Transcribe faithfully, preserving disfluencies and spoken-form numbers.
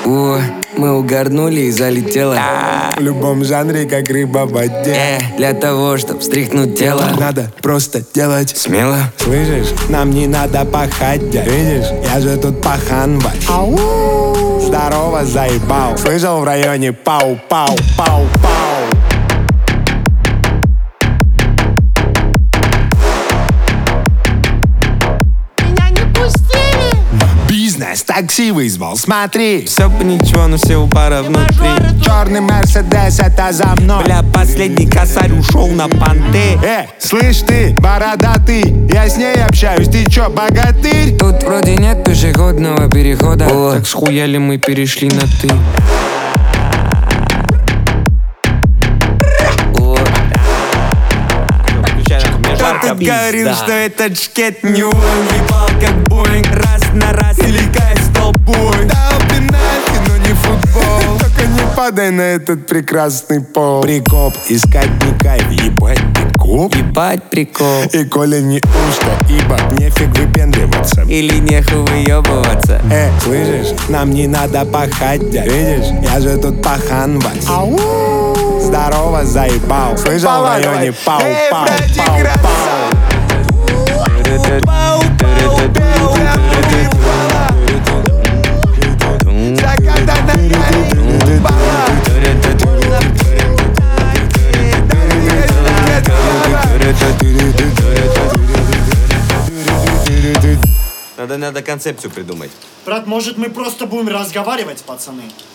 О, мы угорнули и залетело. В любом жанре, как рыба в воде. Э, для того, чтоб встряхнуть тело, надо просто делать смело. Слышишь, нам не надо пахать, дядь. Видишь, я же тут пахан ваш. Здорово, заебал. Слышал в районе пау-пау-пау-пау. Бизнес такси вызвал, смотри. Все бы ничего, но все у бара внутри. Черный Мерседес, это за мной. Бля, последний косарь ушел на понты. Э, слышь ты, бородатый, я с ней общаюсь, ты чё, богатырь? Тут вроде нет пешеходного перехода. О, так схуяли мы перешли на ты. Кто тут говорил, что этот шкет не он? Ебал как Боинг, раз на раз или кайф с толпой. Дал пенальти, но не футбол. Только не падай на этот прекрасный пол. Прикоп, искать не кайф, ебать прикоп. Ебать прикол. И коли не узко, ибо нефиг выпендриваться. Или нехуй выебываться. Э, слышишь, нам не надо пахать, дядь. Видишь, я же тут пахан вась. Здорово, заебал. Слышал в районе пау-пау-пау-пау. Надо, надо концепцию придумать. Брат, может мы просто будем разговаривать, пацаны?